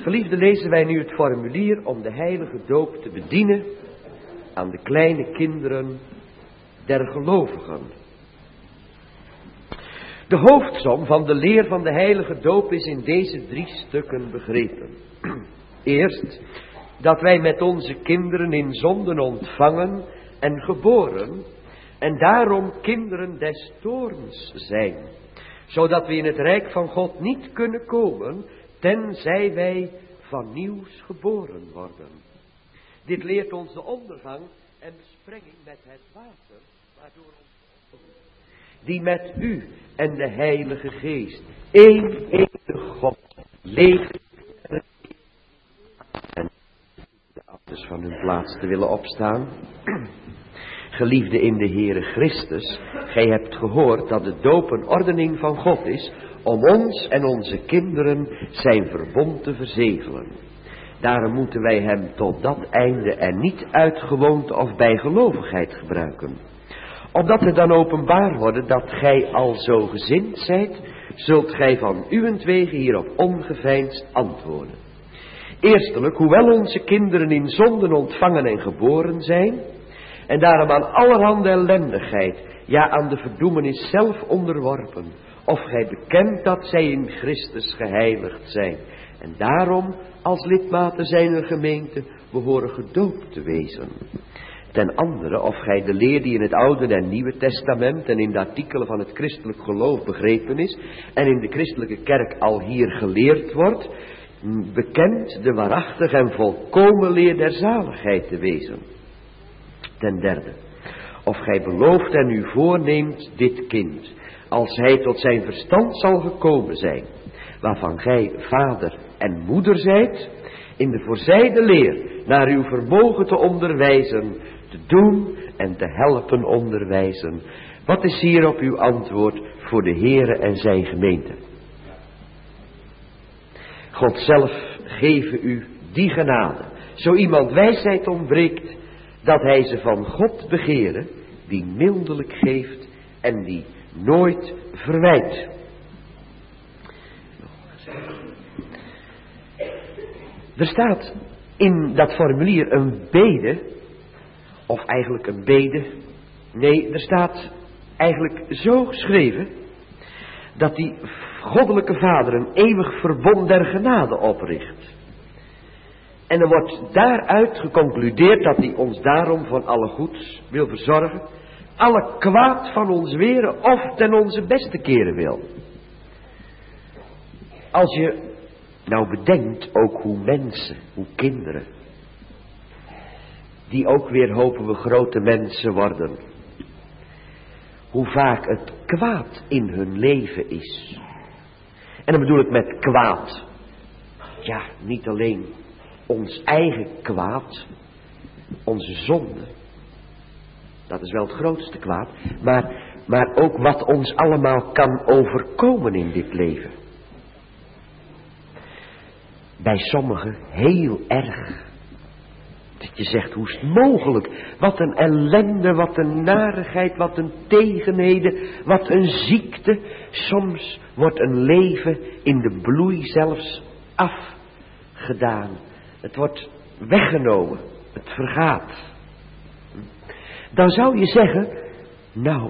Geliefde, lezen wij nu het formulier om de heilige doop te bedienen aan de kleine kinderen der gelovigen. De hoofdsom van de leer van de heilige doop is in deze 3 stukken begrepen. Eerst, dat wij met onze kinderen in zonden ontvangen en geboren en daarom kinderen des toorns zijn, zodat we in het rijk van God niet kunnen komen, tenzij wij van nieuws geboren worden. Dit leert ons de ondergang en besprenging met het water, waardoor ons die met u en de Heilige Geest, één enige God, leeft en de ouders van hun plaats te willen opstaan. Geliefde in de Heere Christus, gij hebt gehoord dat de doop een ordening van God is, om ons en onze kinderen zijn verbond te verzegelen. Daarom moeten wij hem tot dat einde en niet uit gewoonte of bijgelovigheid gebruiken. Opdat het dan openbaar wordt dat gij al zo gezind zijt, zult gij van uwentwege hierop ongeveinsd antwoorden. Eerstelijk, hoewel onze kinderen in zonden ontvangen en geboren zijn, en daarom aan allerhande ellendigheid, ja aan de verdoemenis zelf onderworpen, of gij bekent dat zij in Christus geheiligd zijn, en daarom als lidmaten zijner gemeente behoren gedoopt te wezen. Ten andere, of gij de leer die in het Oude en Nieuwe Testament en in de artikelen van het christelijk geloof begrepen is, en in de christelijke kerk al hier geleerd wordt, bekent de waarachtige en volkomen leer der zaligheid te wezen. Ten derde, of gij belooft en u voorneemt dit kind, als hij tot zijn verstand zal gekomen zijn, waarvan gij vader en moeder zijt, in de voorzijde leer naar uw vermogen te onderwijzen, te doen en te helpen onderwijzen. Wat is hierop uw antwoord voor de Heere en zijn gemeente? God zelf geven u die genade, zo iemand wijsheid ontbreekt, dat hij ze van God begeren, die mildelijk geeft en die nooit verwijt. Er staat in dat formulier een bede, of eigenlijk een bede, nee, er staat eigenlijk zo geschreven, dat die goddelijke Vader een eeuwig verbond der genade opricht. En er wordt daaruit geconcludeerd dat hij ons daarom van alle goeds wil verzorgen, alle kwaad van ons weren of ten onze beste keren wil. Als je nou bedenkt ook hoe mensen, hoe kinderen, die ook weer hopen we grote mensen worden, hoe vaak het kwaad in hun leven is. En dan bedoel ik met kwaad, ja, niet alleen ons eigen kwaad, onze zonde, dat is wel het grootste kwaad, maar ook wat ons allemaal kan overkomen in dit leven. Bij sommigen heel erg. Dat je zegt, hoe is het mogelijk? Wat een ellende, wat een narigheid, wat een tegenheden, wat een ziekte. Soms wordt een leven in de bloei zelfs afgedaan. Het wordt weggenomen. Het vergaat. Dan zou je zeggen, nou,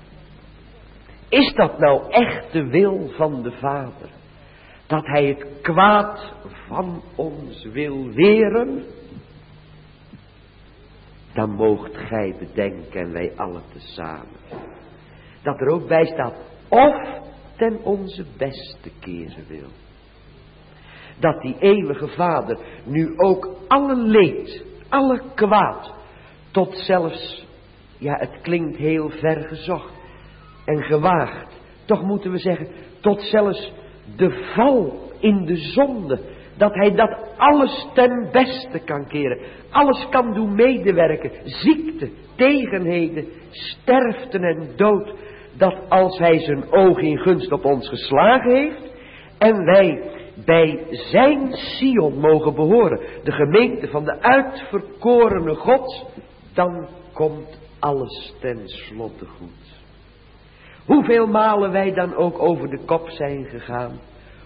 is dat nou echt de wil van de Vader? Dat hij het kwaad van ons wil weren? Dan moogt gij bedenken en wij allen tezamen. Dat er ook bij staat, of ten onze beste keren wil. Dat die eeuwige Vader nu ook alle leed, alle kwaad, tot zelfs, ja het klinkt heel ver gezocht en gewaagd. Toch moeten we zeggen, tot zelfs de val in de zonde, dat hij dat alles ten beste kan keren. Alles kan doen medewerken. Ziekte, tegenheden, sterften en dood. Dat als hij zijn oog in gunst op ons geslagen heeft en wij bij zijn Sion mogen behoren, de gemeente van de uitverkorene God, dan komt alles ten slotte goed. Hoeveel malen wij dan ook over de kop zijn gegaan,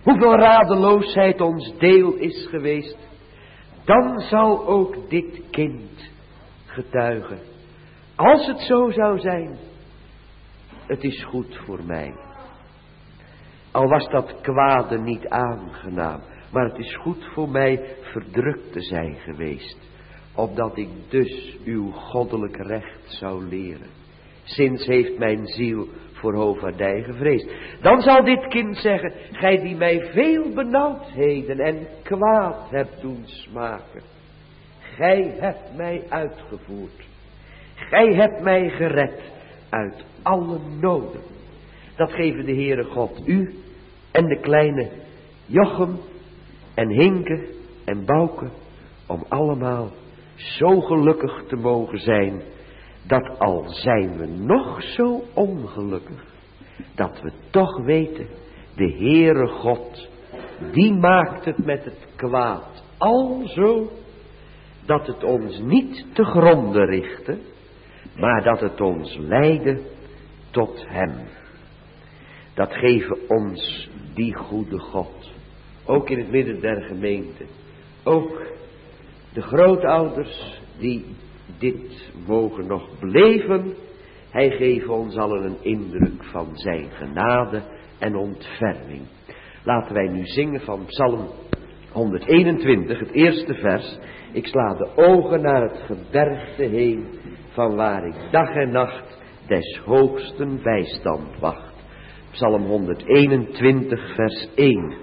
hoeveel radeloosheid ons deel is geweest, dan zal ook dit kind getuigen. Als het zo zou zijn, het is goed voor mij. Al was dat kwade niet aangenaam, maar het is goed voor mij verdrukt te zijn geweest, opdat ik dus uw goddelijk recht zou leren. Sinds heeft mijn ziel voor hoofdvaardij gevreesd. Dan zal dit kind zeggen, gij die mij veel benauwdheden en kwaad hebt doen smaken. Gij hebt mij uitgevoerd. Gij hebt mij gered uit alle noden. Dat geven de Heere God u en de kleine Jochem en Hinke en Bouke, om allemaal zo gelukkig te mogen zijn, dat al zijn we nog zo ongelukkig, dat we toch weten, de Heere God, die maakt het met het kwaad alzo, dat het ons niet te gronde richtte, maar dat het ons leidde tot hem. Dat geven ons die goede God, ook in het midden der gemeente, ook de grootouders die dit mogen nog beleven. Hij geeft ons allen een indruk van zijn genade en ontferming. Laten wij nu zingen van Psalm 121, het eerste vers. Ik sla de ogen naar het gebergte heen, van waar ik dag en nacht des hoogsten bijstand wacht. Psalm 121, vers 1.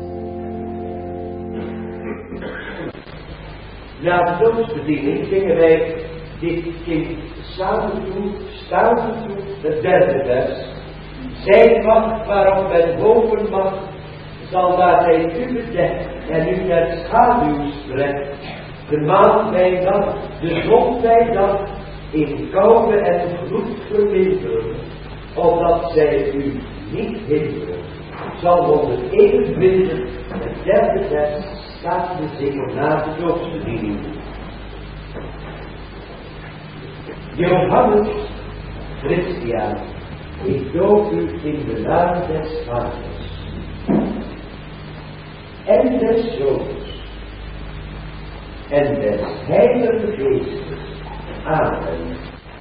Na de doodsbediening zingen wij dit kind samen toe, staan toe, het derde vers. Zij macht waarop men boven mag, zal waar zij u bedekt en u met schaduw strekt. De maan bij dag, de zon bij dag, in koude en gloed verwinteren, opdat zij u niet hinderen. Zal 121, het derde vers, staat te zingen na de doodsbediening. Johannes Christian, ik doop u in de naam des Vaders en des Zoons en des Heilige Geestes. Amen.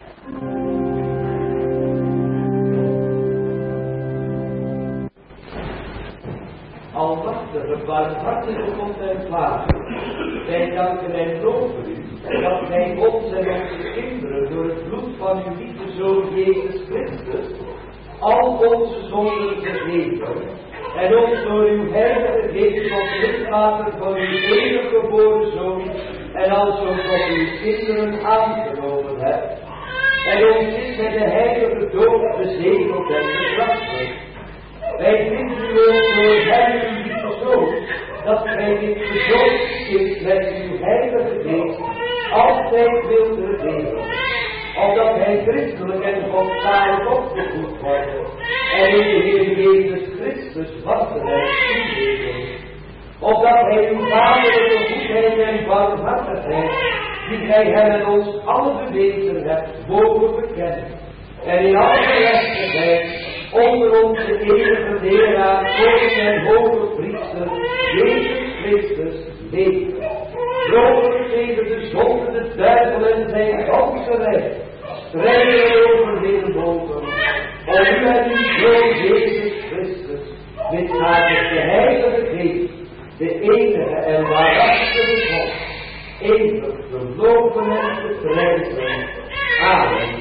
Almachtige, barmhartige God en Vader, wij danken en loven u, dat gij ons en onze kinderen door het bloed van uw lieve Zoon Jezus Christus al onze zonden vergeven en ons door uw heilige geest tot lidmater van uw enige geboren Zoon en alzo tot uw kinderen aangenomen hebt en ons is met de heilige dood bezegeld en bekrachtigd. Wij bidden u ook door hem uw lieve Zoon, dat gij dit gezond kind met uw heilige geest altijd wilt verdelen, opdat hij christelijk en godzalig opgevoed wordt en in de Heer Jezus Christus wachten en toegeven, opdat hij uw vaderlijke goedheid en barmhartigheid, die gij hem en ons alle bewezen hebt, mogen bekennen en in alle gerechtigheid onder onze eeuwige leraar, koning en hoge priester, Jezus Christus, leven. Vrolijk tegen de zonde, de duivel en zijn ganse rijk, strijden over de boven, om u en uw Zoon Jezus Christus, met haar de heilige geest, de enige en waarachtige God, eeuwig te loven en te prijzen. Amen.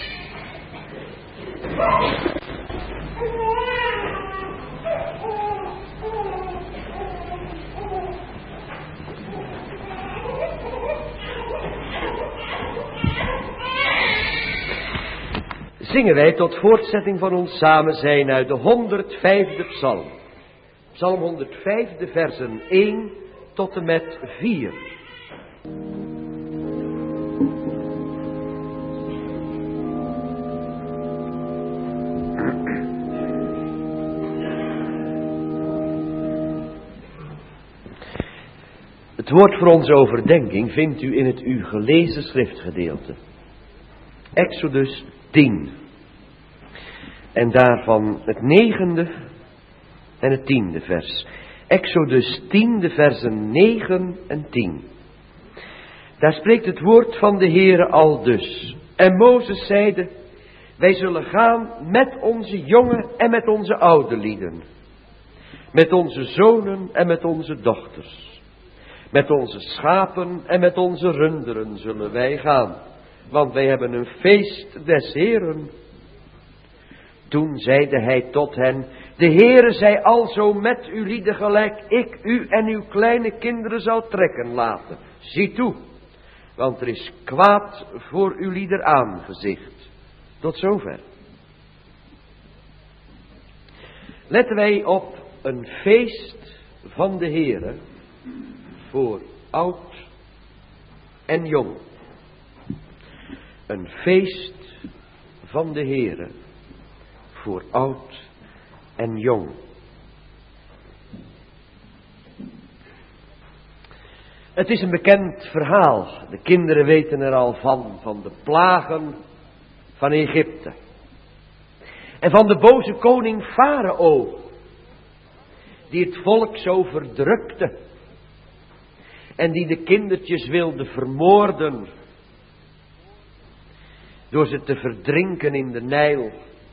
Zingen wij tot voortzetting van ons samen zijn uit de 105e psalm. Psalm 105, de versen 1 tot en met 4. Het woord voor onze overdenking vindt u in het u gelezen schriftgedeelte. Exodus 10. En daarvan het 9e en het 10e vers. Exodus 10, de versen 9 en 10. Daar spreekt het woord van de Heere aldus. En Mozes zeide, wij zullen gaan met onze jonge en met onze oude lieden. Met onze zonen en met onze dochters. Met onze schapen en met onze runderen zullen wij gaan. Want wij hebben een feest des Heeren. Toen zeide hij tot hen, de Heere zij alzo met uw lieden gelijk ik u en uw kleine kinderen zal trekken laten. Zie toe, want er is kwaad voor uw lieder aangezicht. Tot zover. Letten wij op een feest van de Heere voor oud en jong. Een feest van de Heere voor oud en jong. Het is een bekend verhaal. De kinderen weten er al van de plagen van Egypte. En van de boze koning Farao, die het volk zo verdrukte. En die de kindertjes wilde vermoorden, door ze te verdrinken in de Nijl.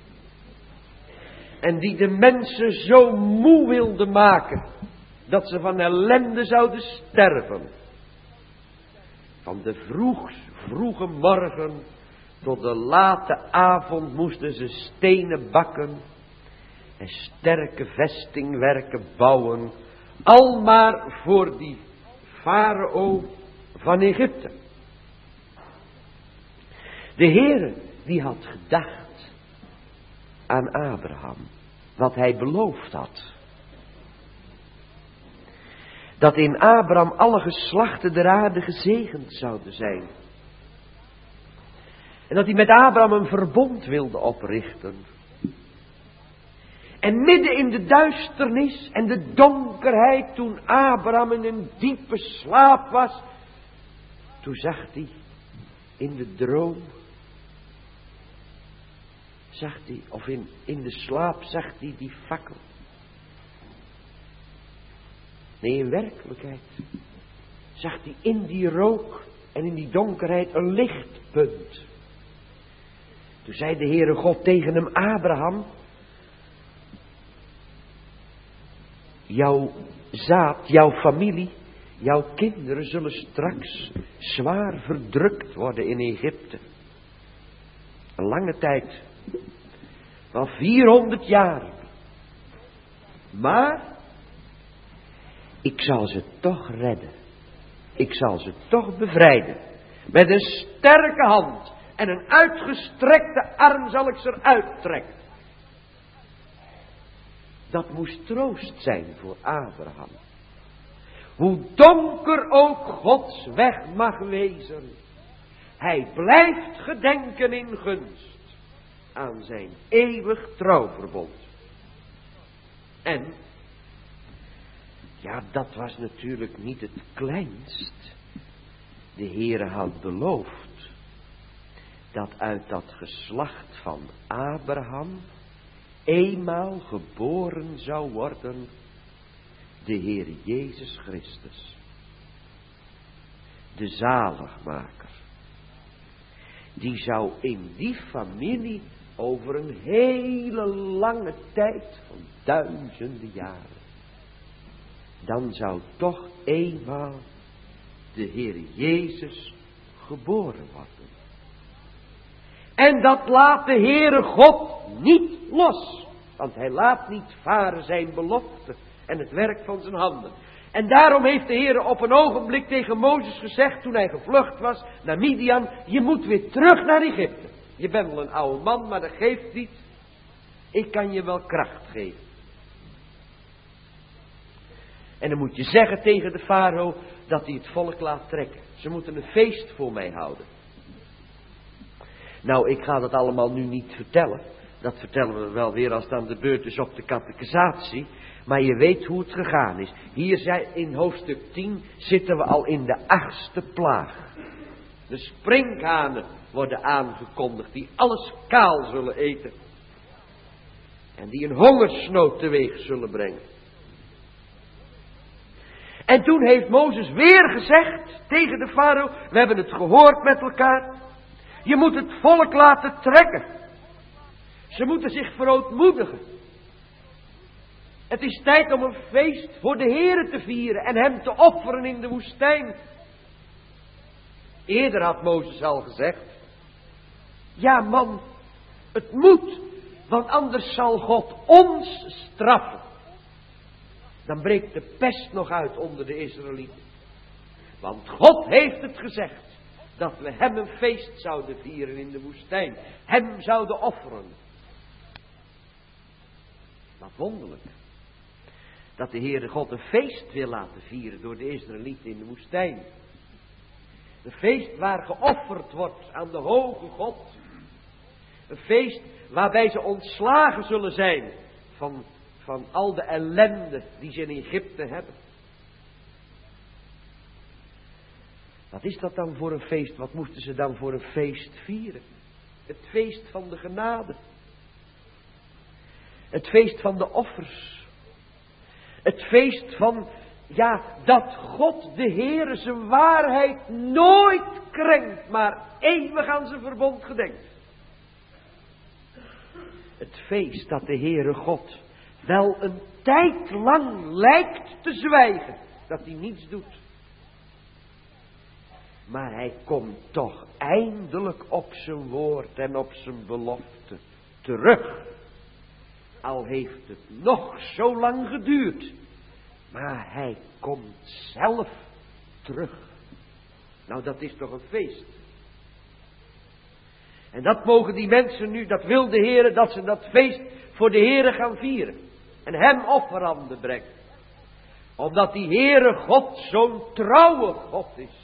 En die de mensen zo moe wilde maken, dat ze van ellende zouden sterven. Van de vroege morgen tot de late avond moesten ze stenen bakken en sterke vestingwerken bouwen, al maar voor die Farao van Egypte. De Heere die had gedacht aan Abraham, wat hij beloofd had. Dat in Abraham alle geslachten der aarde gezegend zouden zijn. En dat hij met Abraham een verbond wilde oprichten. En midden in de duisternis en de donkerheid, toen Abraham in een diepe slaap was, toen zag hij in de droom, of in de slaap zag hij die fakkel. Nee, in werkelijkheid zag hij in die rook en in die donkerheid een lichtpunt. Toen zei de Heere God tegen hem, Abraham, jouw zaad, jouw familie, jouw kinderen zullen straks zwaar verdrukt worden in Egypte. Een lange tijd, wel 400 jaar. Maar ik zal ze toch redden. Ik zal ze toch bevrijden. Met een sterke hand en een uitgestrekte arm zal ik ze eruit trekken. Dat moest troost zijn voor Abraham. Hoe donker ook Gods weg mag wezen, hij blijft gedenken in gunst aan zijn eeuwig trouwverbond. En, ja, dat was natuurlijk niet het kleinst. De Heere had beloofd dat uit dat geslacht van Abraham eenmaal geboren zou worden de Heer Jezus Christus. De zaligmaker. Die zou in die familie over een hele lange tijd van duizenden jaren, dan zou toch eenmaal de Heer Jezus geboren worden. En dat laat de Heere God niet los. Want hij laat niet varen zijn belofte en het werk van zijn handen. En daarom heeft de Heere op een ogenblik tegen Mozes gezegd, toen hij gevlucht was naar Midian, je moet weer terug naar Egypte. Je bent wel een oude man, maar dat geeft niet. Ik kan je wel kracht geven. En dan moet je zeggen tegen de farao dat hij het volk laat trekken. Ze moeten een feest voor mij houden. Nou, ik ga dat allemaal nu niet vertellen. Dat vertellen we wel weer als het aan de beurt is op de catechisatie. Maar je weet hoe het gegaan is. Hier in hoofdstuk 10 zitten we al in de 8e plaag. De sprinkhanen worden aangekondigd die alles kaal zullen eten. En die een hongersnood teweeg zullen brengen. En toen heeft Mozes weer gezegd tegen de farao, we hebben het gehoord met elkaar. Je moet het volk laten trekken. Ze moeten zich verootmoedigen. Het is tijd om een feest voor de Heere te vieren en hem te offeren in de woestijn. Eerder had Mozes al gezegd, ja man, het moet, want anders zal God ons straffen. Dan breekt de pest nog uit onder de Israëlieten. Want God heeft het gezegd, dat we hem een feest zouden vieren in de woestijn. Hem zouden offeren. Wat wonderlijk. Dat de Heere God een feest wil laten vieren door de Israëlieten in de woestijn. Een feest waar geofferd wordt aan de hoge God. Een feest waarbij ze ontslagen zullen zijn van al de ellende die ze in Egypte hebben. Wat is dat dan voor een feest? Wat moesten ze dan voor een feest vieren? Het feest van de genade. Het feest van de offers. Het feest van, ja, dat God de Heere zijn waarheid nooit krenkt, maar eeuwig aan zijn verbond gedenkt. Het feest dat de Heere God wel een tijd lang lijkt te zwijgen, dat hij niets doet. Maar hij komt toch eindelijk op zijn woord en op zijn belofte terug. Al heeft het nog zo lang geduurd. Maar hij komt zelf terug. Nou, dat is toch een feest. En dat mogen die mensen nu, dat wil de Heere, dat ze dat feest voor de Heere gaan vieren. En hem offeranden brengen. Omdat die Heere God zo'n trouwe God is.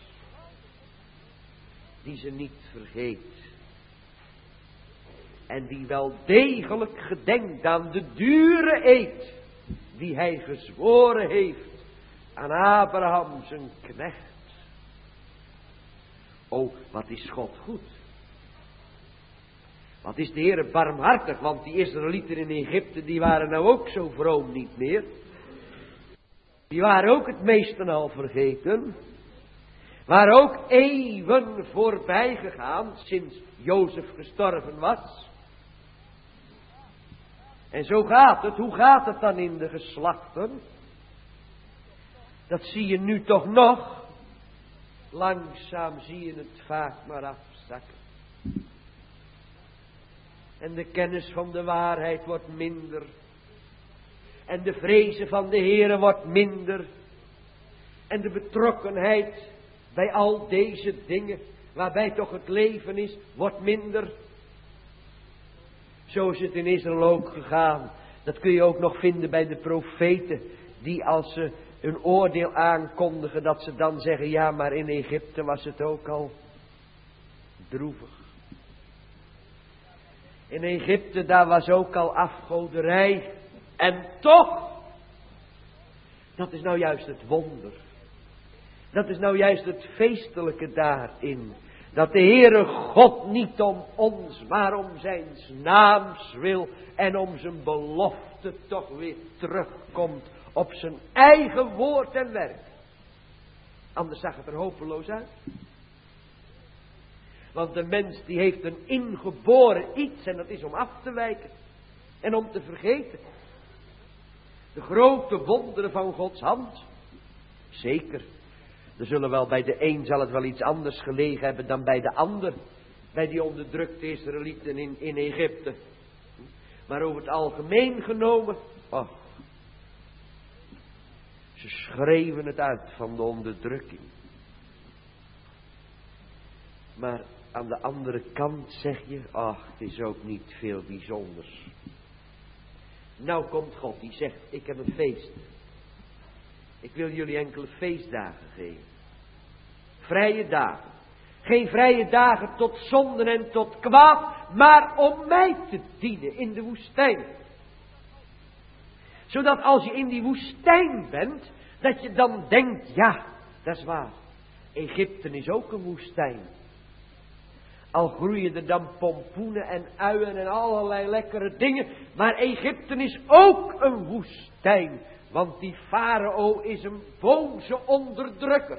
Die ze niet vergeet. En die wel degelijk gedenkt aan de dure eed die hij gezworen heeft aan Abraham zijn knecht. O, wat is God goed. Wat is de Heere barmhartig, want die Israëlieten in Egypte, die waren nou ook zo vroom niet meer. Die waren ook het meeste al vergeten. Waren ook eeuwen voorbij gegaan sinds Jozef gestorven was. En zo gaat het. Hoe gaat het dan in de geslachten? Dat zie je nu toch nog. Langzaam zie je het vaak maar afzakken. En de kennis van de waarheid wordt minder. En de vrezen van de Heere wordt minder. En de betrokkenheid bij al deze dingen, waarbij toch het leven is, wordt minder. Zo is het in Israël ook gegaan. Dat kun je ook nog vinden bij de profeten, die als ze een oordeel aankondigen, dat ze dan zeggen, ja, maar in Egypte was het ook al droevig. In Egypte, daar was ook al afgoderij. En toch, dat is nou juist het wonder. Dat is nou juist het feestelijke daarin. Dat de Heere God niet om ons, maar om zijn naams wil en om zijn belofte toch weer terugkomt op zijn eigen woord en werk. Anders zag het er hopeloos uit. Want de mens die heeft een ingeboren iets en dat is om af te wijken en om te vergeten. De grote wonderen van Gods hand. Zeker. Er zullen wel bij de een zal het wel iets anders gelegen hebben dan bij de ander. Bij die onderdrukte Israëlieten in Egypte. Maar over het algemeen genomen. Oh, ze schreeuwen het uit van de onderdrukking. Maar aan de andere kant zeg je, ach, het is ook niet veel bijzonders. Nou komt God die zegt, ik heb een feest. Ik wil jullie enkele feestdagen geven. Vrije dagen. Geen vrije dagen tot zonden en tot kwaad, maar om mij te dienen in de woestijn. Zodat als je in die woestijn bent, dat je dan denkt, ja, dat is waar. Egypte is ook een woestijn. Al groeien er dan pompoenen en uien en allerlei lekkere dingen. Maar Egypte is ook een woestijn. Want die farao is een boze onderdrukker.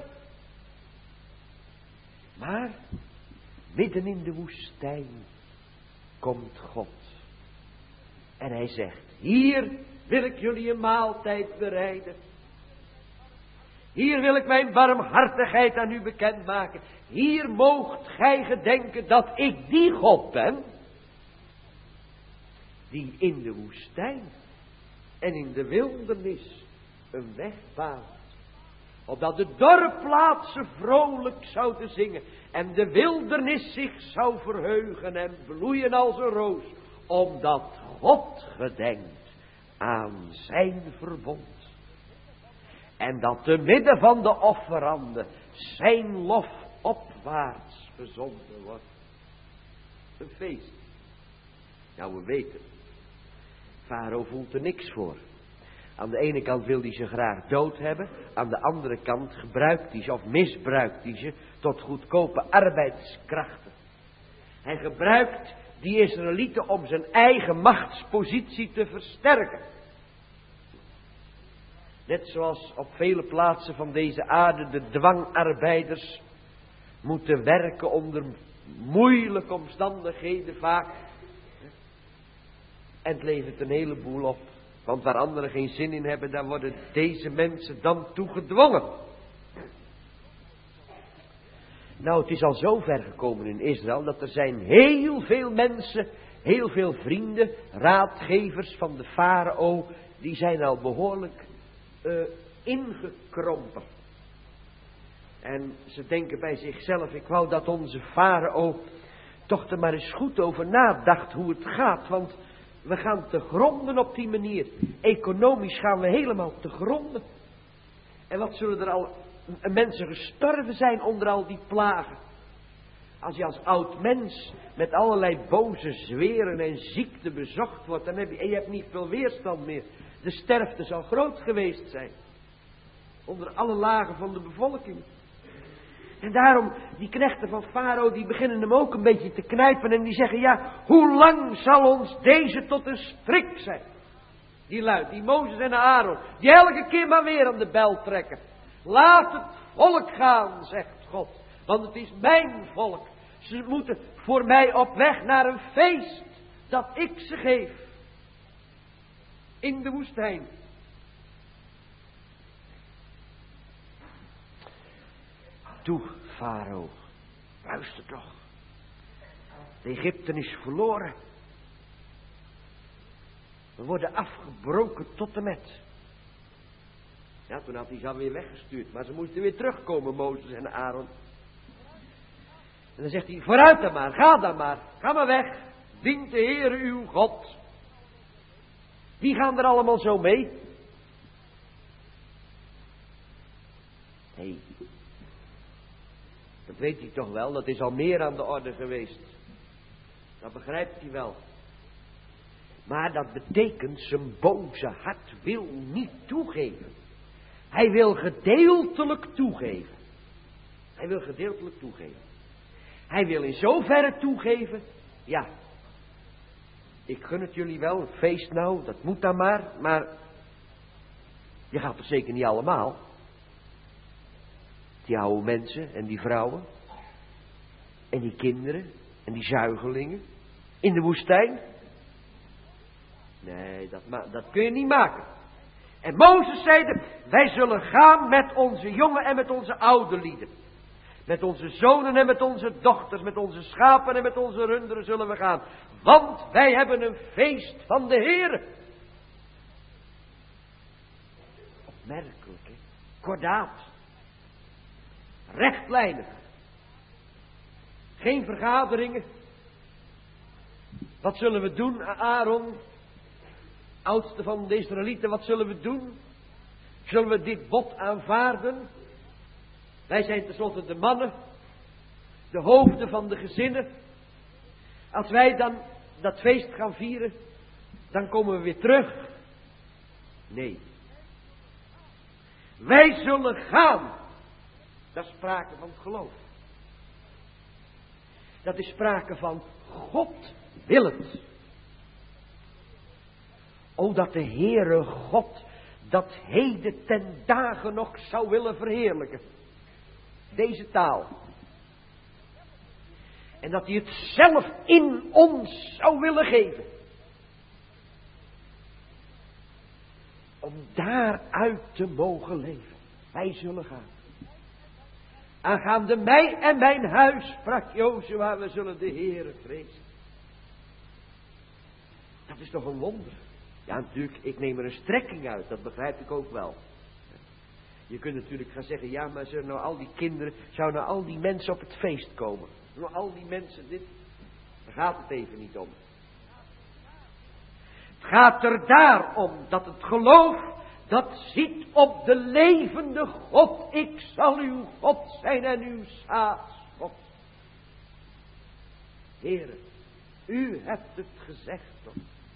Maar midden in de woestijn komt God. En hij zegt, hier wil ik jullie een maaltijd bereiden. Hier wil ik mijn barmhartigheid aan u bekendmaken. Hier moogt gij gedenken dat ik die God ben. Die in de woestijn en in de wildernis een weg baant. Opdat de dorpplaatsen vrolijk zouden zingen. En de wildernis zich zou verheugen en bloeien als een roos. Omdat God gedenkt aan zijn verbond. En dat te midden van de offeranden zijn lof opwaarts gezonden wordt. Een feest. Nou, we weten. Farao voelt er niks voor. Aan de ene kant wil hij ze graag dood hebben. Aan de andere kant gebruikt hij ze of misbruikt hij ze tot goedkope arbeidskrachten. Hij gebruikt die Israëlieten om zijn eigen machtspositie te versterken. Net zoals op vele plaatsen van deze aarde de dwangarbeiders moeten werken onder moeilijke omstandigheden vaak. En het levert een heleboel op. Want waar anderen geen zin in hebben, daar worden deze mensen dan toe gedwongen. Nou, het is al zo ver gekomen in Israël dat er zijn heel veel mensen, heel veel vrienden, raadgevers van de farao, die zijn al behoorlijk ingekrompen. En ze denken bij zichzelf, ik wou dat onze farao toch er maar eens goed over nadacht hoe het gaat, want we gaan te gronden op die manier. Economisch gaan we helemaal te gronden. En wat zullen er al mensen gestorven zijn onder al die plagen. Als je als oud mens met allerlei boze zweren en ziekten bezocht wordt, dan heb je hebt niet veel weerstand meer. De sterfte zal groot geweest zijn. Onder alle lagen van de bevolking. En daarom, die knechten van farao, die beginnen hem ook een beetje te knijpen. En die zeggen, ja, hoe lang zal ons deze tot een strik zijn? Die lui, die Mozes en Aaron, die elke keer maar weer aan de bel trekken. Laat het volk gaan, zegt God. Want het is mijn volk. Ze moeten voor mij op weg naar een feest dat ik ze geef. In de woestijn. Toe, farao, luister toch. De Egypte is verloren. We worden afgebroken tot en met. Ja, toen had hij ze alweer weggestuurd. Maar ze moesten weer terugkomen, Mozes en Aaron. En dan zegt hij, vooruit dan maar, ga dan maar. Ga maar weg. Dient de Heere uw God. Wie gaan er allemaal zo mee? Nee. Dat weet hij toch wel, dat is al meer aan de orde geweest. Dat begrijpt hij wel. Maar dat betekent, zijn boze hart wil niet toegeven. Hij wil gedeeltelijk toegeven. Hij wil gedeeltelijk toegeven. Hij wil in zoverre toegeven, ja, ik gun het jullie wel, een feest nou, dat moet dan maar je gaat toch zeker niet allemaal? Die oude mensen en die vrouwen, en die kinderen, en die zuigelingen, in de woestijn? Nee, dat kun je niet maken. En Mozes zeide, wij zullen gaan met onze jongen en met onze oude lieden. Met onze zonen en met onze dochters, met onze schapen en met onze runderen zullen we gaan. Want wij hebben een feest van de Heere. Opmerkelijk, hè? Kordaat. Rechtlijnig. Geen vergaderingen. Wat zullen we doen, Aaron? Oudste van de Israëlieten, wat zullen we doen? Zullen we dit bod aanvaarden? Wij zijn tenslotte de mannen, de hoofden van de gezinnen. Als wij dan dat feest gaan vieren, dan komen we weer terug. Nee. Wij zullen gaan. Dat is sprake van geloof. Dat is sprake van God wil het. O, dat de Heere God dat heden ten dagen nog zou willen verheerlijken. Deze taal. En dat hij het zelf in ons zou willen geven. Om daaruit te mogen leven. Wij zullen gaan. Aangaande mij en mijn huis, sprak Jozua, we zullen de Heere vrezen. Dat is toch een wonder. Ja, natuurlijk, ik neem er een strekking uit, dat begrijp ik ook wel. Je kunt natuurlijk gaan zeggen, ja, maar zullen nou al die kinderen, zouden nou al die mensen op het feest komen? Nou al die mensen dit, daar gaat het even niet om. Het gaat er daarom dat het geloof, dat ziet op de levende God. Ik zal uw God zijn en uw zaadsgod. Heere, u hebt het gezegd toch?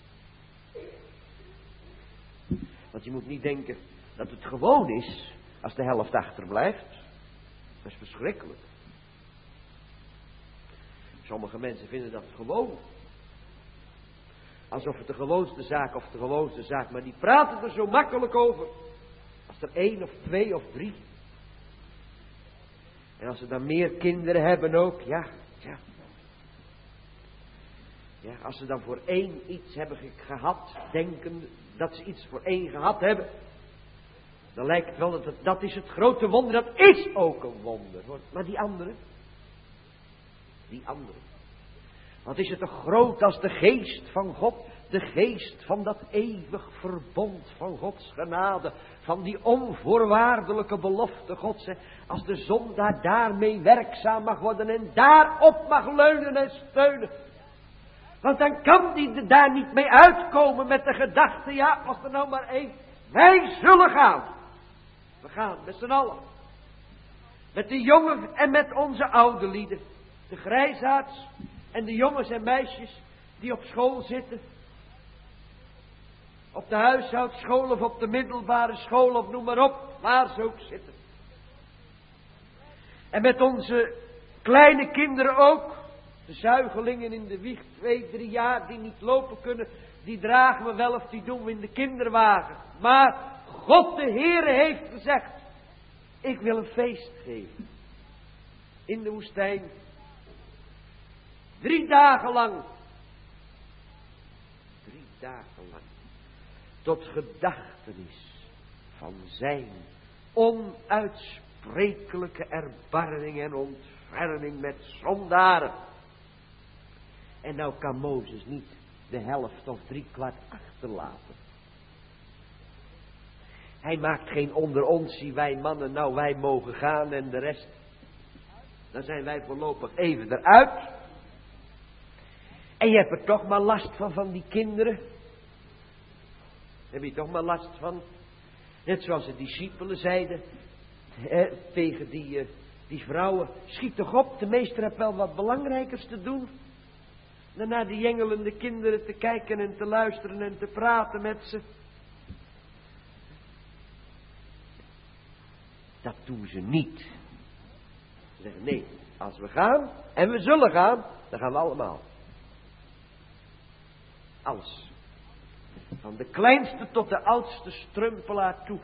Want je moet niet denken dat het gewoon is als de helft achterblijft. Dat is verschrikkelijk. Sommige mensen vinden dat gewoon. Alsof het de gewoonste zaak of de gewoonste zaak. Maar die praten er zo makkelijk over. Als er 1 of 2 of 3. En als ze dan meer kinderen hebben ook. Ja. Als ze dan voor 1 iets hebben gehad. Denken dat ze iets voor 1 gehad hebben. Dan lijkt het wel dat is het grote wonder. Dat is ook een wonder. Hoor. Maar die andere. Wat is het toch groot als de geest van God. De geest van dat eeuwig verbond van Gods genade. Van die onvoorwaardelijke belofte Gods. Als de zondaar daarmee werkzaam mag worden. En daarop mag leunen en steunen. Want dan kan die er daar niet mee uitkomen met de gedachte. Ja, als er nou maar 1. Wij zullen gaan. We gaan met z'n allen. Met de jongen en met onze oude lieden. De grijsaards en de jongens en meisjes die op school zitten. Op de huishoudschool of op de middelbare school of noem maar op. Waar ze ook zitten. En met onze kleine kinderen ook. De zuigelingen in de wieg, 2, 3 jaar die niet lopen kunnen. Die dragen we wel of die doen we in de kinderwagen. Maar God de Heere heeft gezegd. Ik wil een feest geven. In de woestijn. 3 dagen lang. 3 dagen lang. Tot gedachtenis van zijn onuitsprekelijke erbarming en ontferming met zondaren. En nou kan Mozes niet de helft of 3/4 achterlaten. Hij maakt geen onder ons, zie wij mannen, nou wij mogen gaan en de rest. Dan zijn wij voorlopig even eruit. En je hebt er toch maar last van die kinderen. Heb je toch maar last van. Net zoals de discipelen zeiden. Tegen die vrouwen. Schiet toch op, de meester heeft wel wat belangrijkers te doen. Dan naar die jengelende kinderen te kijken en te luisteren en te praten met ze. Dat doen ze niet. Ze zeggen nee, als we gaan en we zullen gaan, dan gaan we allemaal. Alles. Van de kleinste tot de oudste strumpelaar toe.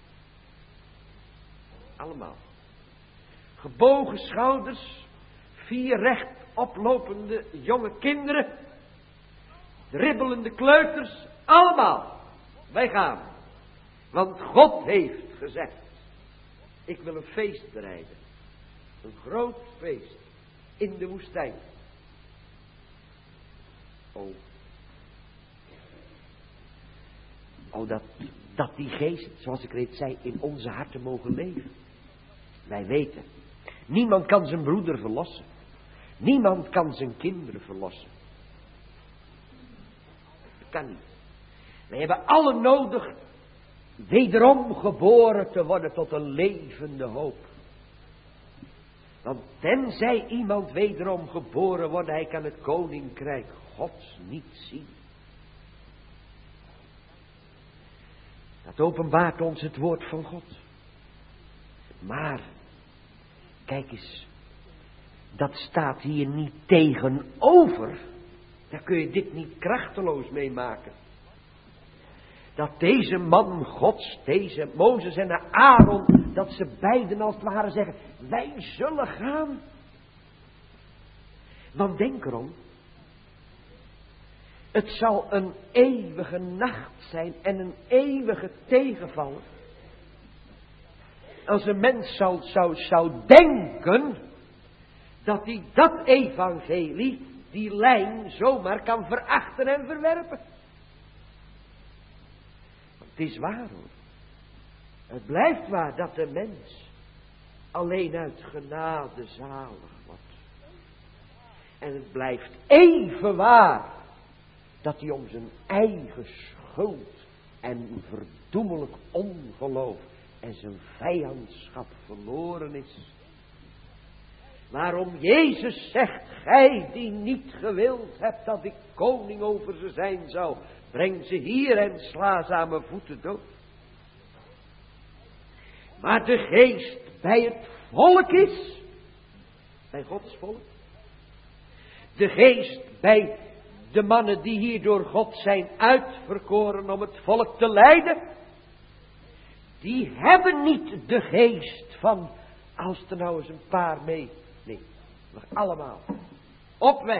Allemaal. Gebogen schouders, 4 recht oplopende jonge kinderen, dribbelende kleuters, allemaal. Wij gaan. Want God heeft gezegd, ik wil een feest bereiden. Een groot feest in de woestijn. Dat die geest, zoals ik reeds zei, in onze harten mogen leven. Wij weten, niemand kan zijn broeder verlossen. Niemand kan zijn kinderen verlossen. Dat kan niet. Wij hebben allen nodig wederom geboren te worden tot een levende hoop. Want tenzij iemand wederom geboren wordt, hij kan het koninkrijk Gods niet zien. Dat openbaart ons het woord van God. Maar, kijk eens. dat staat hier niet tegenover. Daar kun je dit niet krachteloos mee maken. Dat deze man Gods, deze Mozes en Aaron, dat ze beiden als het ware zeggen, wij zullen gaan. Want denk erom, het zal een eeuwige nacht zijn en een eeuwige tegenvaller. Als een mens zou denken dat hij dat evangelie, die lijn, zomaar kan verachten en verwerpen. Want het is waar hoor. Het blijft waar dat de mens alleen uit genade zalig wordt. En het blijft even waar dat hij om zijn eigen schuld en verdoemelijk ongeloof en zijn vijandschap verloren is. Waarom Jezus zegt, gij die niet gewild hebt dat ik koning over ze zijn zou, breng ze hier en sla ze aan mijn voeten dood. Maar de geest bij het volk is, bij Gods volk. De geest bij de mannen die hier door God zijn uitverkoren om het volk te leiden. Die hebben niet de geest van, als er nou eens een paar mee. Nee, nog allemaal. Op weg.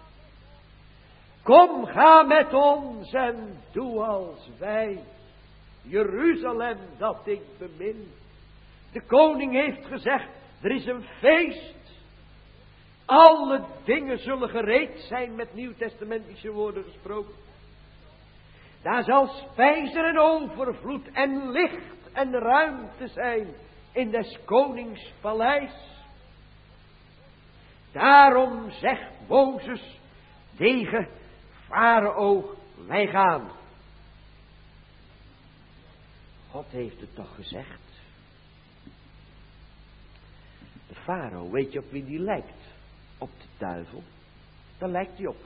Kom, ga met ons en doe als wij. Jeruzalem dat ik bemin. De koning heeft gezegd, er is een feest. Alle dingen zullen gereed zijn, met nieuwtestamentische woorden gesproken. Daar zal spijzen en overvloed en licht en ruimte zijn in des konings paleis. Daarom zegt Mozes tegen Farao, wij gaan. God heeft het toch gezegd. De farao, weet je op wie die lijkt? Op de duivel. Daar lijkt hij op.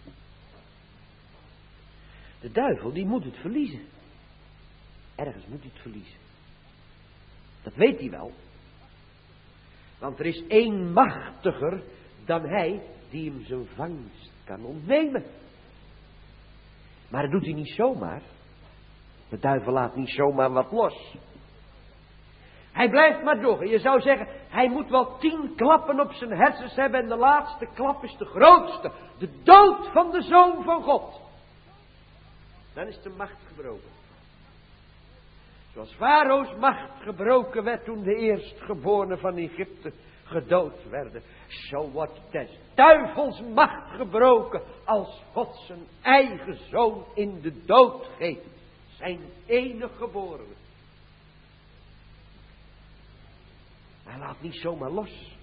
De duivel die moet het verliezen. Ergens moet hij het verliezen. Dat weet hij wel. Want er is één machtiger dan hij die hem zijn vangst kan ontnemen. Maar dat doet hij niet zomaar. De duivel laat niet zomaar wat los. Hij blijft maar door. Je zou zeggen, hij moet wel 10 klappen op zijn hersens hebben en de laatste klap is de grootste. De dood van de Zoon van God. Dan is de macht gebroken. Zoals Farao's macht gebroken werd toen de eerstgeborenen van Egypte gedood werden. Zo wordt des duivels macht gebroken als God zijn eigen zoon in de dood geeft. Zijn enige geborene. Hij laat niet zomaar los.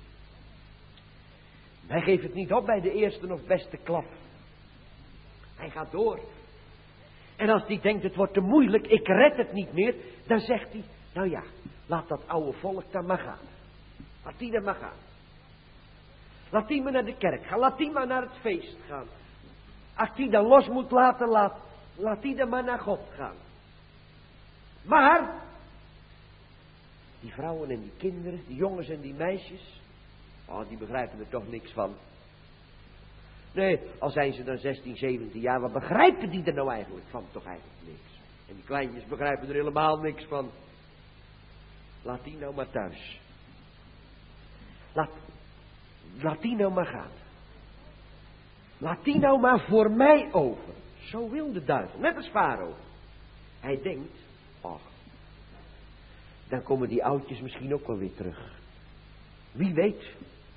Hij geeft het niet op bij de eerste of beste klap. Hij gaat door. En als hij denkt het wordt te moeilijk, ik red het niet meer, dan zegt hij, nou ja, laat dat oude volk dan maar gaan. Laat die dan maar gaan. Laat die maar naar de kerk gaan, laat die maar naar het feest gaan. Als die dan los moet laten, laat die dan maar naar God gaan. Maar die vrouwen en die kinderen, die jongens en die meisjes, oh, die begrijpen er toch niks van. Nee, al zijn ze dan 16, 17 jaar, wat begrijpen die er nou eigenlijk van? Toch eigenlijk niks. En die kleintjes begrijpen er helemaal niks van. Laat die nou maar thuis. Laat die nou maar gaan. Laat die nou maar voor mij over. Zo wil de duivel, net als Farao. Hij denkt, ach, dan komen die oudjes misschien ook wel weer terug. Wie weet.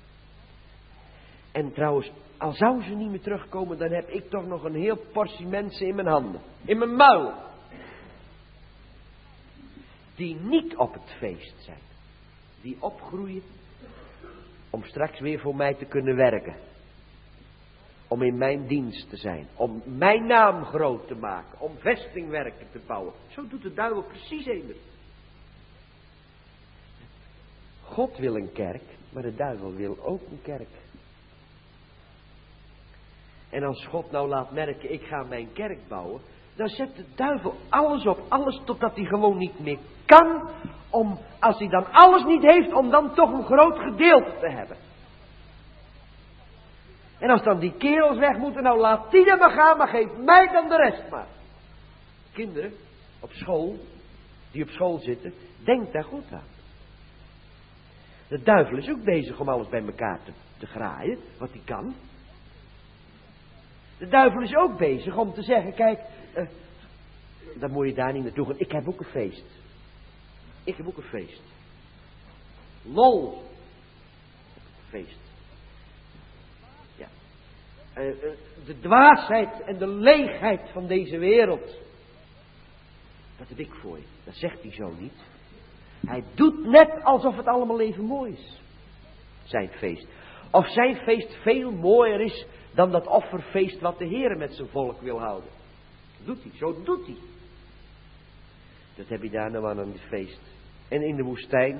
En trouwens, al zou ze niet meer terugkomen, dan heb ik toch nog een heel portie mensen in mijn handen. In mijn muil. Die niet op het feest zijn. Die opgroeien om straks weer voor mij te kunnen werken. Om in mijn dienst te zijn. Om mijn naam groot te maken. Om vestingwerken te bouwen. Zo doet de duivel precies eender. God wil een kerk, maar de duivel wil ook een kerk. En als God nou laat merken, ik ga mijn kerk bouwen, dan zet de duivel alles op alles totdat hij gewoon niet meer kan. Om, als hij dan alles niet heeft, om dan toch een groot gedeelte te hebben. En als dan die kerels weg moeten, nou laat die dan maar gaan, maar geef mij dan de rest maar. Kinderen op school, die op school zitten, denk daar goed aan. De duivel is ook bezig om alles bij elkaar te graaien, wat hij kan. De duivel is ook bezig om te zeggen, kijk, dan moet je daar niet naartoe gaan. Ik heb ook een feest. Ik heb ook een feest. Lol. Feest. Ja. De dwaasheid en de leegheid van deze wereld. Dat heb ik voor je. Dat zegt hij zo niet. Hij doet net alsof het allemaal even mooi is. Zijn feest. Of zijn feest veel mooier is dan dat offerfeest wat de Heer met zijn volk wil houden. Dat doet hij, zo doet hij. Dat heb je daar nou aan het feest. En in de woestijn.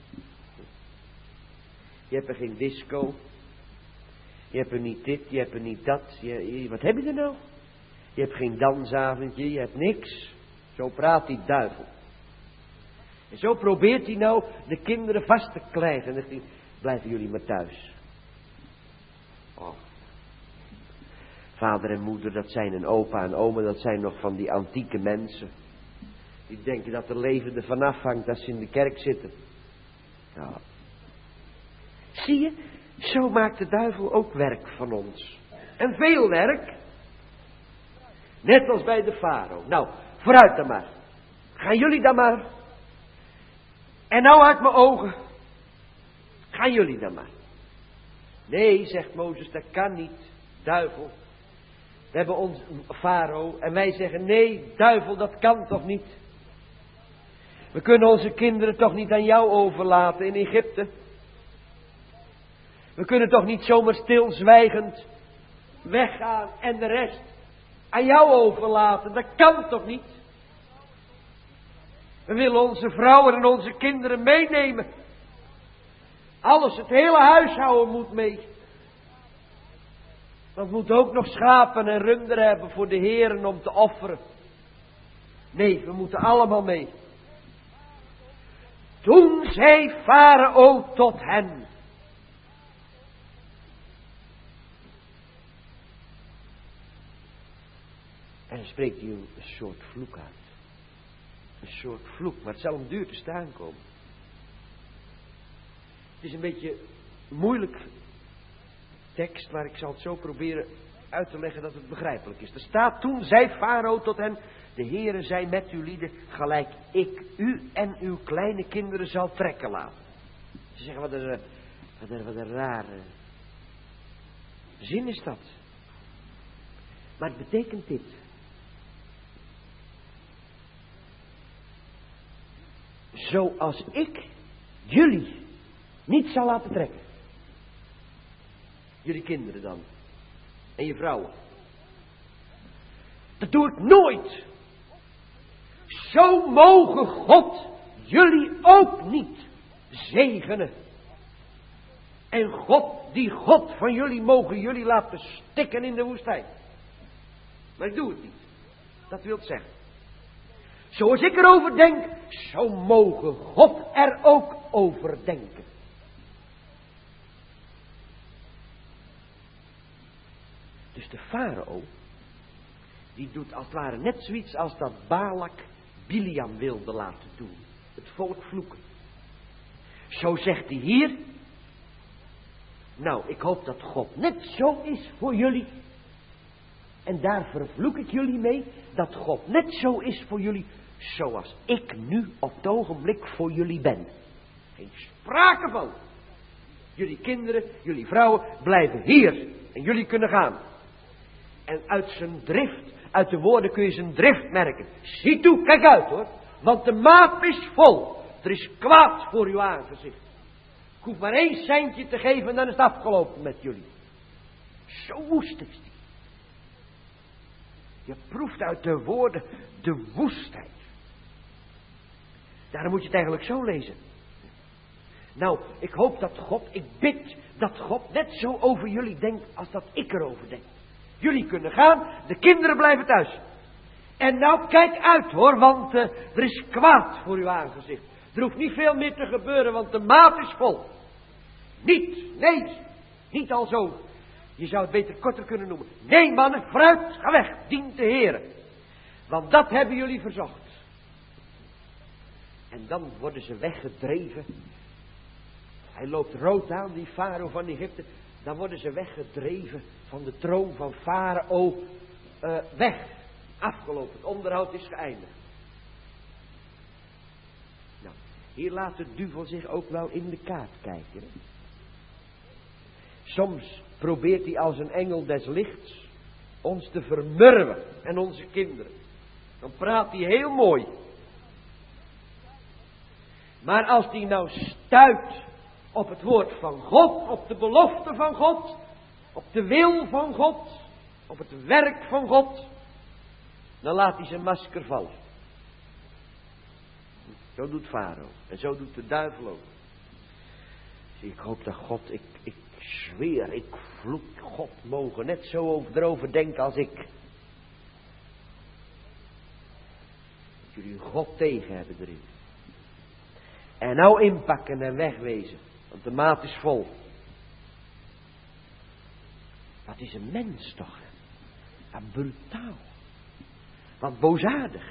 Je hebt er geen disco. Je hebt er niet dit, je hebt er niet dat. Wat heb je er nou? Je hebt geen dansavondje, je hebt niks. Zo praat die duivel. En zo probeert hij nou de kinderen vast te krijgen. En dan zegt hij, blijven jullie maar thuis. Oh. Vader en moeder, dat zijn een opa en oma, dat zijn nog van die antieke mensen. Die denken dat er leven er vanaf hangt als ze in de kerk zitten. Nou. Zie je, zo maakt de duivel ook werk van ons. En veel werk. Net als bij de farao. Nou, vooruit dan maar. Gaan jullie dan maar. En nou uit mijn ogen. Gaan jullie dan maar. Nee, zegt Mozes, dat kan niet. Duivel. We hebben ons farao. En wij zeggen, nee, duivel, dat kan toch niet. We kunnen onze kinderen toch niet aan jou overlaten in Egypte. We kunnen toch niet zomaar stilzwijgend weggaan en de rest aan jou overlaten. Dat kan toch niet? We willen onze vrouwen en onze kinderen meenemen. Alles, het hele huishouden moet mee. Want we moeten ook nog schapen en runderen hebben voor de heren om te offeren. Nee, we moeten allemaal mee. Toen zei Farao tot hen. En dan spreekt hij een soort vloek uit. Een soort vloek, maar het zal hem duur te staan komen. Het is een beetje moeilijk tekst, maar ik zal het zo proberen uit te leggen dat het begrijpelijk is. Er staat, toen zei Farao tot hen, de Heere zij met uw lieden, gelijk ik u en uw kleine kinderen zal trekken laten. Ze zeggen, wat een rare zin is dat. Maar het betekent dit. Zoals ik jullie niet zal laten trekken. Jullie kinderen dan. En je vrouwen. Dat doe ik nooit. Zo mogen God jullie ook niet zegenen. En die God van jullie mogen jullie laten stikken in de woestijn. Maar ik doe het niet. Dat wil zeggen. Zoals ik erover denk, zo mogen God er ook over denken. Dus de farao, die doet als het ware net zoiets als dat Balak Biliam wilde laten doen. Het volk vloeken. Zo zegt hij hier. Nou, ik hoop dat God net zo is voor jullie. En daar vervloek ik jullie mee. Dat God net zo is voor jullie. Zoals ik nu op het ogenblik voor jullie ben. Geen sprake van. Jullie kinderen, jullie vrouwen blijven hier. En jullie kunnen gaan. En uit zijn drift, uit de woorden kun je zijn drift merken. Zie toe, kijk uit hoor. Want de maat is vol. Er is kwaad voor uw aangezicht. Ik hoef maar 1 centje te geven en dan is het afgelopen met jullie. Zo woest is die. Je proeft uit de woorden de woestheid. Daarom moet je het eigenlijk zo lezen. Nou, ik hoop dat God, ik bid dat God net zo over jullie denkt als dat ik erover denk. Jullie kunnen gaan, de kinderen blijven thuis. En nou kijk uit hoor, want er is kwaad voor uw aangezicht. Er hoeft niet veel meer te gebeuren, want de maat is vol. Niet, nee, niet al zo. Je zou het beter korter kunnen noemen. Nee mannen, vooruit, ga weg, dient de Heere. Want dat hebben jullie verzocht. En dan worden ze weggedreven. Hij loopt rood aan, die farao van Egypte. Dan worden ze weggedreven van de troon van farao. Weg. Afgelopen. Het onderhoud is geëindigd. Nou, hier laat de duivel zich ook wel in de kaart kijken. Hè? Soms probeert hij als een engel des lichts ons te vermurwen en onze kinderen. Dan praat hij heel mooi. Maar als hij nou stuit op het woord van God, op de belofte van God, op de wil van God, op het werk van God, dan laat hij zijn masker vallen. Zo doet farao en zo doet de duivel ook. Dus ik hoop dat God, ik zweer, ik vloek, God mogen net zo erover denken als ik. Dat jullie God tegen hebben erin. En nou inpakken en wegwezen. Want de maat is vol. Wat is een mens toch? Wat brutaal. Wat boosaardig.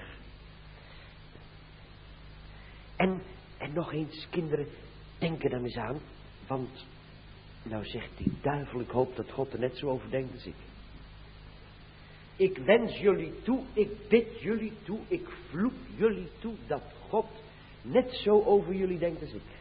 En nog eens, kinderen, denk er dan eens aan. Want, nou zegt die duivel, ik hoop dat God er net zo over denkt als ik. Ik wens jullie toe, ik bid jullie toe, ik vloek jullie toe dat God net zo over jullie denkt als ik.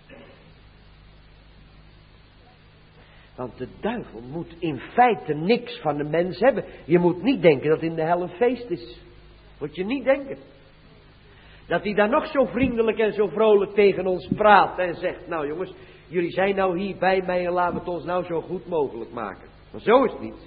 Want de duivel moet in feite niks van de mens hebben. Je moet niet denken dat in de hel een feest is. Moet je niet denken. Dat hij daar nog zo vriendelijk en zo vrolijk tegen ons praat en zegt, nou jongens, jullie zijn nou hier bij mij en laten we het ons nou zo goed mogelijk maken. Maar zo is het niet.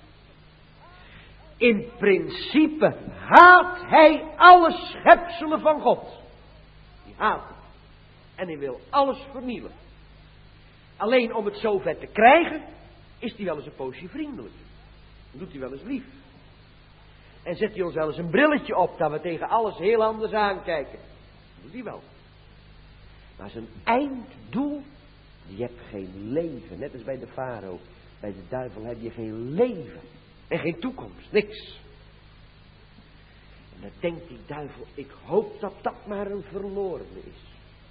In principe haat hij alle schepselen van God. Die haat hem. En hij wil alles vernielen. Alleen om het zover te krijgen, is hij wel eens een poosje vriendelijk. Dan doet hij wel eens lief. En zet hij ons wel eens een brilletje op, dat we tegen alles heel anders aankijken. Dat doet hij wel. Maar zijn einddoel, je hebt geen leven. Net als bij de farao. Bij de duivel heb je geen leven. En geen toekomst, niks. En dan denkt die duivel, ik hoop dat dat maar een verlorene is.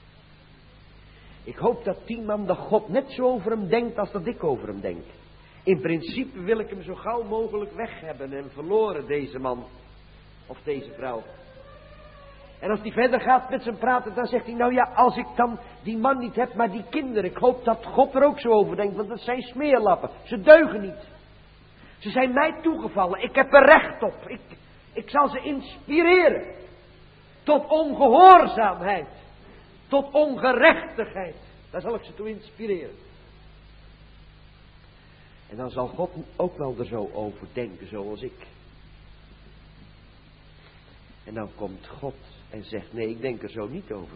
Ik hoop dat die man de God net zo over hem denkt als dat ik over hem denk. In principe wil ik hem zo gauw mogelijk weg hebben en verloren, deze man. Of deze vrouw. En als hij verder gaat met zijn praten, dan zegt hij, nou ja, als ik dan die man niet heb, maar die kinderen. Ik hoop dat God er ook zo over denkt, want dat zijn smeerlappen. Ze deugen niet. Ze zijn mij toegevallen. Ik heb er recht op. Ik zal ze inspireren. Tot ongehoorzaamheid. Tot ongerechtigheid. Daar zal ik ze toe inspireren. En dan zal God ook wel er zo over denken zoals ik. En dan komt God en zegt, nee, ik denk er zo niet over.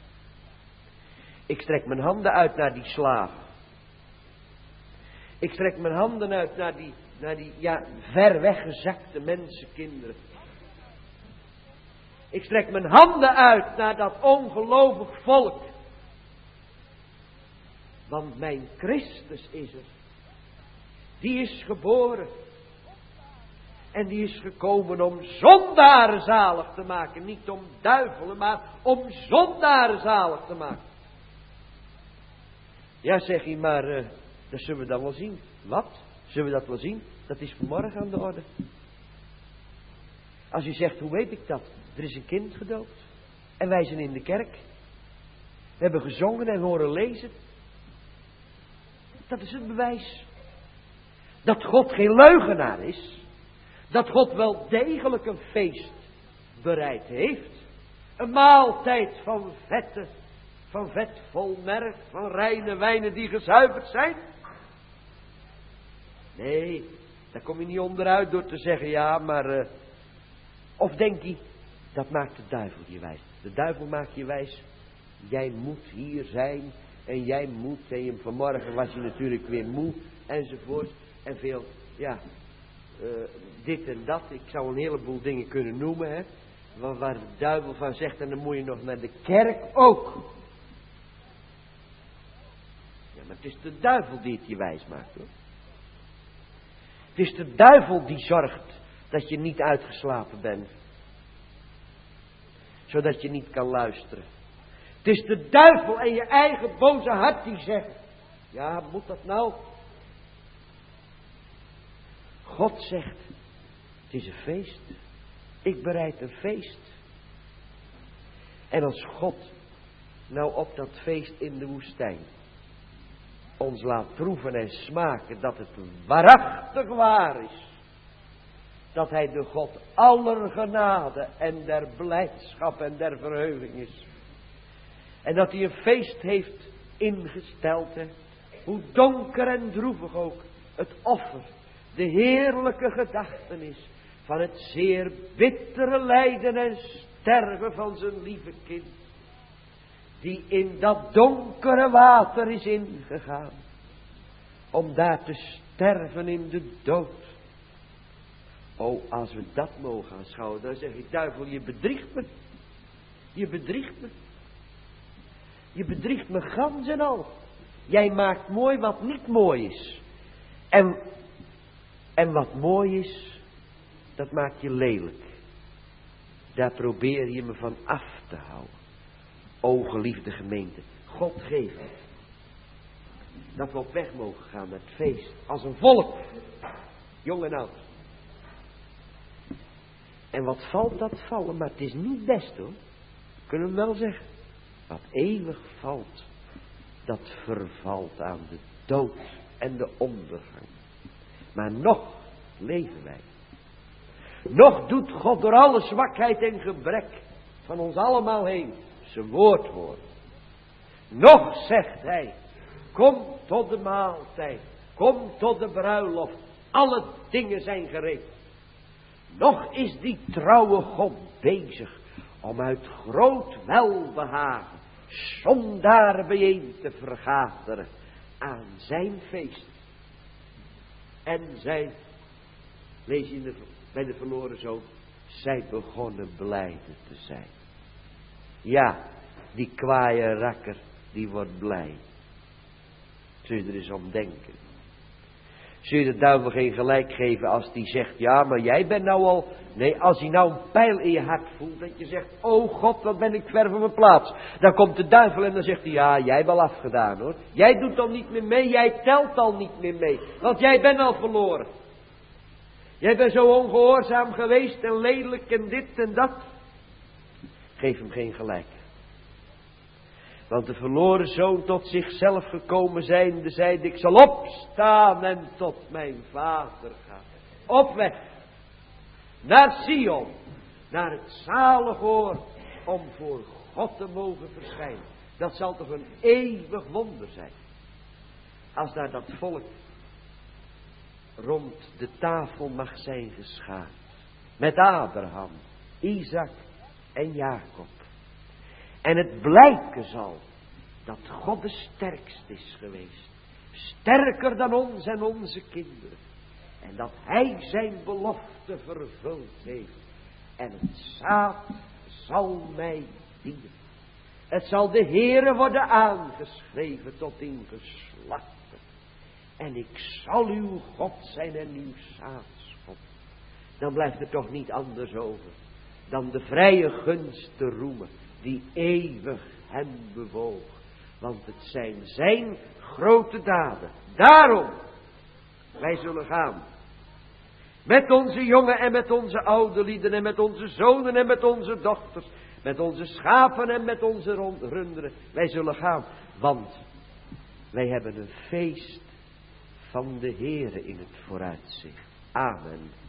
Ik strek mijn handen uit naar die slaven. Ik strek mijn handen uit naar die ver weggezakte mensenkinderen. Ik strek mijn handen uit naar dat ongelovig volk. Want mijn Christus is er. Die is geboren. En die is gekomen om zondaren zalig te maken. Niet om duivelen, maar om zondaren zalig te maken. Ja, zeg je, maar dat zullen we dan wel zien. Wat? Zullen we dat wel zien? Dat is vanmorgen aan de orde. Als u zegt, hoe weet ik dat? Er is een kind gedoopt. En wij zijn in de kerk. We hebben gezongen en horen lezen. Dat is het bewijs. Dat God geen leugenaar is. Dat God wel degelijk een feest bereid heeft. Een maaltijd van vet vol merk, van reine wijnen die gezuiverd zijn. Nee, daar kom je niet onderuit door te zeggen, ja, maar... Of denk je, dat maakt de duivel je wijs. De duivel maakt je wijs, jij moet hier zijn en jij moet. En vanmorgen was je natuurlijk weer moe enzovoort. En veel, ja, dit en dat. Ik zou een heleboel dingen kunnen noemen, hè. Waar de duivel van zegt, en dan moet je nog naar de kerk ook. Ja, maar het is de duivel die het je wijs maakt, hoor. Het is de duivel die zorgt dat je niet uitgeslapen bent. Zodat je niet kan luisteren. Het is de duivel en je eigen boze hart die zegt, ja, moet dat nou? God zegt, het is een feest. Ik bereid een feest. En als God nou op dat feest in de woestijn ons laat proeven en smaken dat het waarachtig waar is. Dat hij de God aller genade en der blijdschap en der verheuging is. En dat hij een feest heeft ingesteld. Hè? Hoe donker en droevig ook het offer, de heerlijke gedachtenis van het zeer bittere lijden en sterven van zijn lieve kind. Die in dat donkere water is ingegaan. Om daar te sterven in de dood. O, als we dat mogen aanschouwen, dan zeg ik, duivel, je bedriegt me. Je bedriegt me. Je bedriegt me gans en al. Jij maakt mooi wat niet mooi is. En wat mooi is, dat maakt je lelijk. Daar probeer je me van af te houden. O, geliefde gemeente, God geeft dat we op weg mogen gaan met feest. Als een volk, jong en oud. En wat valt dat vallen, maar het is niet best hoor. Kunnen we wel zeggen. Wat eeuwig valt, dat vervalt aan de dood en de ondergang. Maar nog leven wij. Nog doet God door alle zwakheid en gebrek van ons allemaal heen zijn woord horen. Nog zegt hij, kom tot de maaltijd, kom tot de bruiloft, alle dingen zijn gereed. Nog is die trouwe God bezig om uit groot welbehagen zondaren bijeen te vergaderen aan zijn feest. En zij, lees je bij de verloren zoon, zij begonnen blijde te zijn. Ja, die kwaaie rakker, die wordt blij. Zul je er eens om denken. Zul je de duivel geen gelijk geven als die zegt, ja, maar jij bent nou al... Nee, als hij nou een pijl in je hart voelt, dat je zegt, oh God, wat ben ik ver van mijn plaats. Dan komt de duivel en dan zegt hij, ja, jij hebt al afgedaan hoor. Jij doet al niet meer mee, jij telt al niet meer mee. Want jij bent al verloren. Jij bent zo ongehoorzaam geweest en lelijk en dit en dat. Geef hem geen gelijk. Want de verloren zoon tot zichzelf gekomen zijnde, zeide, ik zal opstaan en tot mijn vader gaan. Op weg. Naar Sion. Naar het zalig oord. Om voor God te mogen verschijnen. Dat zal toch een eeuwig wonder zijn. Als daar dat volk rond de tafel mag zijn geschaard. Met Abraham, Isaac en Jacob. En het blijken zal dat God de sterkst is geweest. Sterker dan ons en onze kinderen. En dat hij zijn belofte vervuld heeft. En het zaad zal mij dienen. Het zal de Heere worden aangeschreven tot in geslachten. En ik zal uw God zijn en uw zaadschot. Dan blijft er toch niet anders over dan de vrije gunst te roemen die eeuwig hem bewoog. Want het zijn zijn grote daden. Daarom, wij zullen gaan. Met onze jongen en met onze oude lieden en met onze zonen en met onze dochters. Met onze schapen en met onze runderen. Wij zullen gaan, want wij hebben een feest van de Heere in het vooruitzicht. Amen.